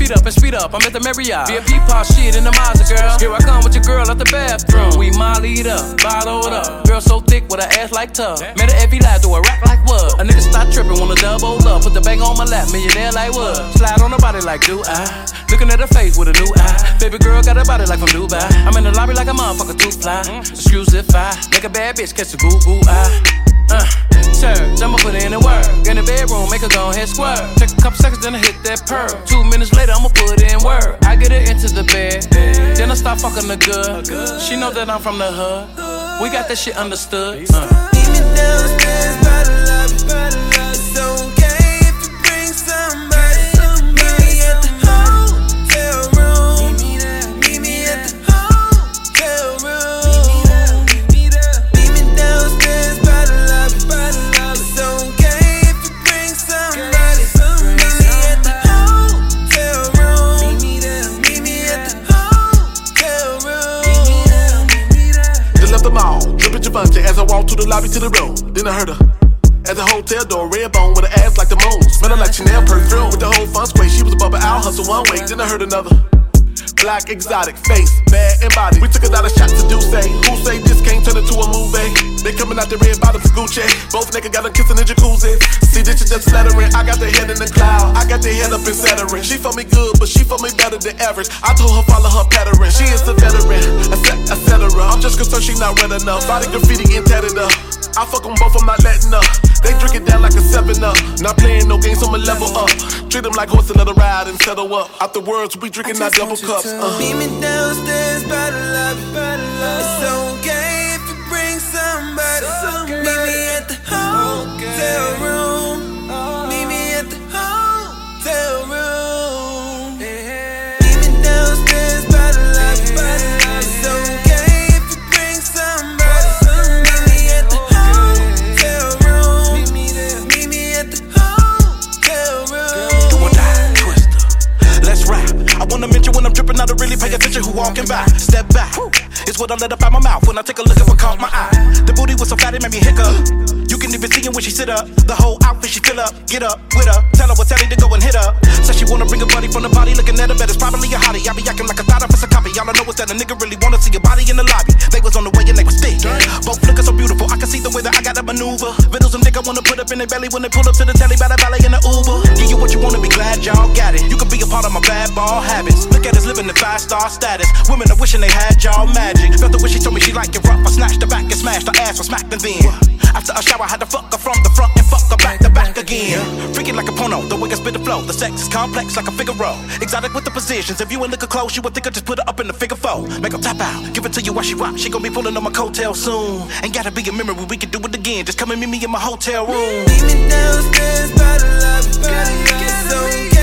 Speed up and speed up, I'm at the Marriott. VIP pop shit in the Mazda, girl. Here I come with your girl out the bathroom. We mollied up, bottled up. Girl so thick with her ass like tub. Met her every life, do a rap like what? A nigga start tripping, wanna double up. Put the bang on my lap, millionaire like what? Slide on her body like do I? Looking at her face with a new eye. Baby girl got a body like from Dubai. I'm in the lobby like a motherfucker too fly. Excuse if I make a bad bitch catch the goo eye. Church, I'ma put in the work. In the bedroom, make her go ahead squirt. Take a couple seconds, then I hit that purr. 2 minutes later, I'ma put in work. I get her into the bed, then I start fucking the good. She know that I'm from the hood. We got that shit understood. Meet me downstairs by the lobby. It's okay if you bring somebody. Meet me at the hotel room. Meet me at the hotel room. Meet me downstairs by the lobby. It's okay if you bring somebody. Meet me at the hotel room. Meet me at the hotel room. Just left the mall, drippin' Givenchy as I walked through the lobby to the room. Then I heard her at the hotel door, red bone with her ass like the moon. Smelling like Chanel perfume with the whole fun square. She was above an hour, hustle one way. Then I heard another. Black exotic face, bad and body. We took another shot to do say. Who say this can't turn into a movie? They coming out the red bottoms, Gucci. Both niggas got them kissing in jacuzzis. See, this is just flattering. I got their head in the cloud. I got their head up in Saturn. She for me good, but she for me better than average. I told her follow her pattern. She is a veteran, etc. I'm just concerned she not red enough. Body graffiti and tatted up. I fuck them both, I'm not letting up. They drink it down like a 7-Up. Not playing no games, I'ma level up. Treat them like horse and let her ride and settle up. Afterwards, we drinking our double cups. Meet me downstairs by the lobby. It's okay if you bring somebody. Meet me at the hotel room. Meet me at the hotel room. Meet me downstairs by the lobby. It's okay if you bring somebody. Meet me at the hotel room. Meet me at the hotel room. Do or die, Twister. Let's rap. I wanna mention when I'm dripping, I don't really pay attention who walking by. Step back, it's what I let up out my mouth when I take a look at what caught my eye. The booty was so fat it made me hiccup. You can even see it when she sit up. The whole outfit she fill up. Get up with her, tell her what's telling to go and hit her. Said she wanna bring a buddy from the body, looking at her, bet it's probably a hottie. I be acting like I thought I was a copy. All I know is that a nigga really wanna see your body in the lobby. They was on the way and they was thick. Both looking so beautiful, I can see the way that I gotta maneuver. Riddles and nigga wanna put up in their belly when they pull up to the telly by the valley in the Uber. Give you what you wanna, be glad y'all got it. You can be a part of my bad ball habits. Look at us living the 5-star status. Women are wishing they had y'all magic. Felt the way she told me she liked it rough. I snatched her back and smashed her ass for smacked and then. After a shower, I had to fuck her from the front and fuck her back to back again. Freaking like a porno, the way I spit the flow. The sex is complex like a Figaro. Exotic with the positions. If you ain't looking close, you would think I just put her up in the figure 4. Make her tap out, give it to you while she rock. She gon' be pulling on my coattail soon. Ain't gotta be a memory, we can do it again. Just come and meet me in my hotel room. Meet me downstairs by the lobby. It's okay.